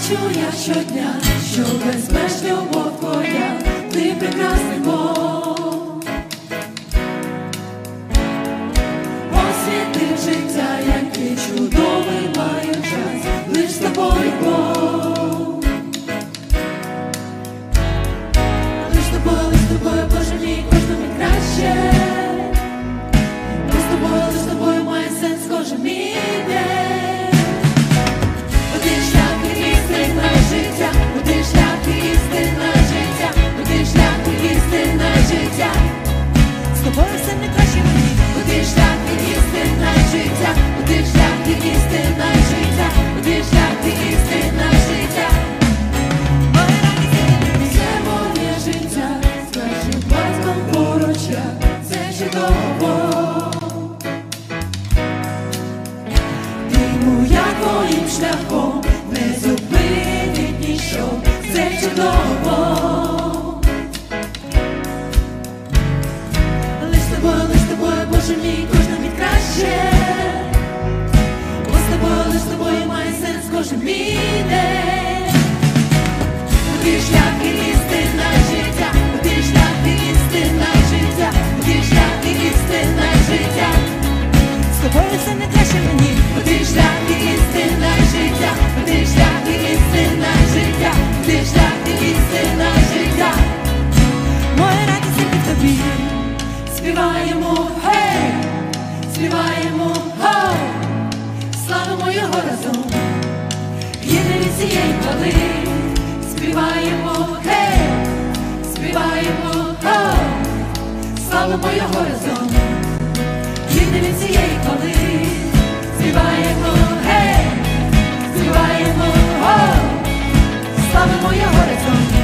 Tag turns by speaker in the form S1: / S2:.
S1: бачу я щодня, що безмежна любов твоя, ти прекрасний Бог. Освітив життя, який чудовий маю час, лиш з тобою Бог. Лиш з тобою, Боже мій, кожному краще. Лиш з тобою має сенс кожен мій день. Один шлях і істина життя, один шлях і істина життя, один шлях і істина життя. З тобою все не краще мені. Один шлях і істина життя, один шлях і істина життя, один шлях і істина життя. Це моє життя, з першим батьком поруч я, це чудово. Твоїм шляхом не зупинить ніщо, це чудово. Лиш з тобою, Боже мій, кожна мить краще. Лиш з тобою має сенс кожен мій день. Один шлях і істина життя, один шлях і істина життя, один шлях і істина життя. З тобою все не краще мені. Один шлях і істина життя, один шлях і істина життя, один шлях і істина життя. Моя радість тільки в тобі. Співаємо, гей, співаємо, гоу, славимо його разом, єдині цієї хвали. Співаємо, гей, співаємо, гоу, славимо його разом, єдині цієї хвали. Співаємо, гей, співаємо, гоу, славимо його разом.